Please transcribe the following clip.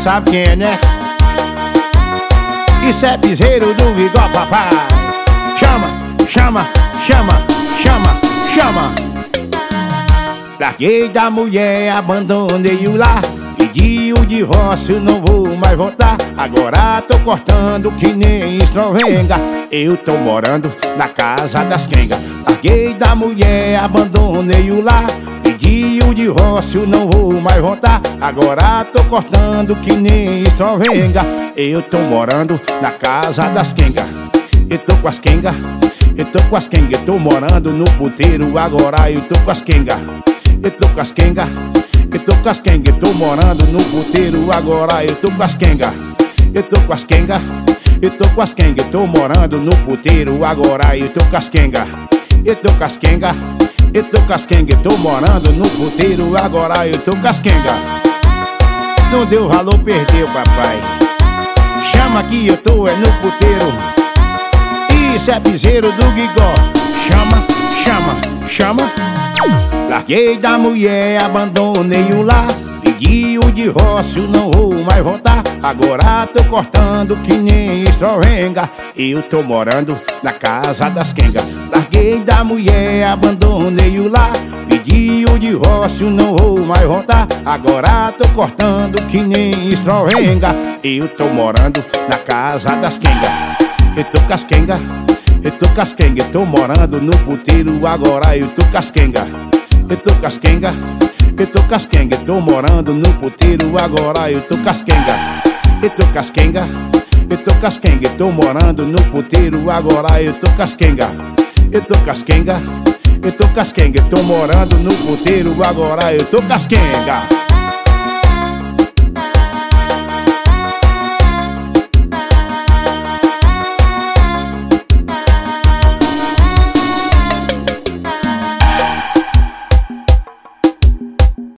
sabe quem é, né? Isso é piseiro do igual papai. Chama, chama, chama, chama, chama. Larguei da mulher, abandonei o lar, pedi o divórcio, não vou mais voltar. Agora tô cortando que nem estrovenga, eu tô morando na casa das quengas. Larguei da mulher, abandonei o lar, pedi o divórcio, não vou mais voltar. Agora tô cortando que nem estrovenga, eu tô morando na casa das quengas. Eu tô com as quengas, eu tô com as quengas, eu tô morando no puteiro. Agora eu tô com as quengas, eu tô com as quengas, eu tô com as quengas, eu tô morando no puteiro. Agora eu tô com as quengas, eu tô com as quengas, eu tô com as quengas, eu tô morando no puteiro. Agora eu tô com as quengas, eu tô com as quengas, eu tô com as quengas, eu tô morando no puteiro. Agora eu tô com as quengas. Não deu valor, perdeu, papai. Chama que eu tô é no puteiro. Isso é piseiro do Gigó. Chama, chama, chama. Larguei da mulher, abandonei o lar, pedi o divórcio, não vou mais voltar. Agora tô cortando que nem estrovenga, eu tô morando na casa das quengas. Larguei da mulher, abandonei o lar, pedi o divórcio, não vou mais voltar. Agora tô cortando que nem estrovenga, eu tô morando na casa das quengas. Eu tô com as quengas, eu tô com as quengas, eu tô morando no puteiro. Agora eu tô com as quengas, eu tô com as quengas, eu tô com as quengas, eu tô morando no puteiro. Agora eu tô com as quengas, eu tô com as quengas, eu tô com as quengas, eu tô morando no puteiro. Agora eu tô com as quengas, eu tô com as quengas, eu tô com as quengas, eu tô morando no puteiro. Agora eu tô com as quengas.